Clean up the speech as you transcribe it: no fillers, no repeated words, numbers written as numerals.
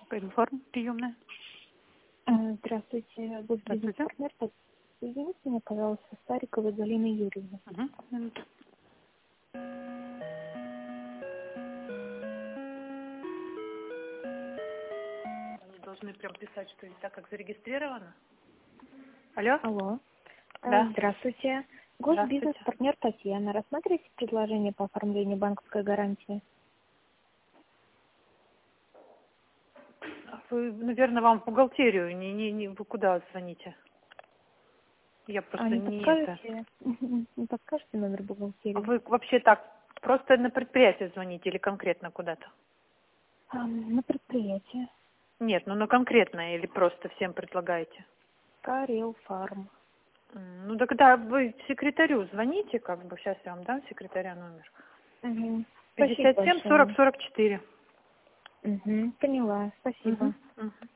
Информ, приемная. Здравствуйте, Здравствуйте. партнер. Соедините меня, пожалуйста, с Стариковой Галиной Юрьевной. Минуту. Они должны прям писать, что так как зарегистрировано. Алло? Алло. Да. Здравствуйте. Здравствуйте. Госбизнес-партнер Татьяна. Рассматриваете предложение по оформлению банковской гарантии? Вы, наверное, вам в бухгалтерию. Не, вы куда звоните? Я просто Не не это. подскажете? Не подскажете номер бухгалтерии? Вы вообще так просто на предприятие звоните или конкретно куда-то? На предприятие. Нет, ну на конкретное или просто всем предлагаете? Карел Фарм. Ну тогда вы секретарю звоните, как бы сейчас я вам дам секретаря номер. Спасибо 57 40 большое. 44. Поняла. Спасибо. Мгм.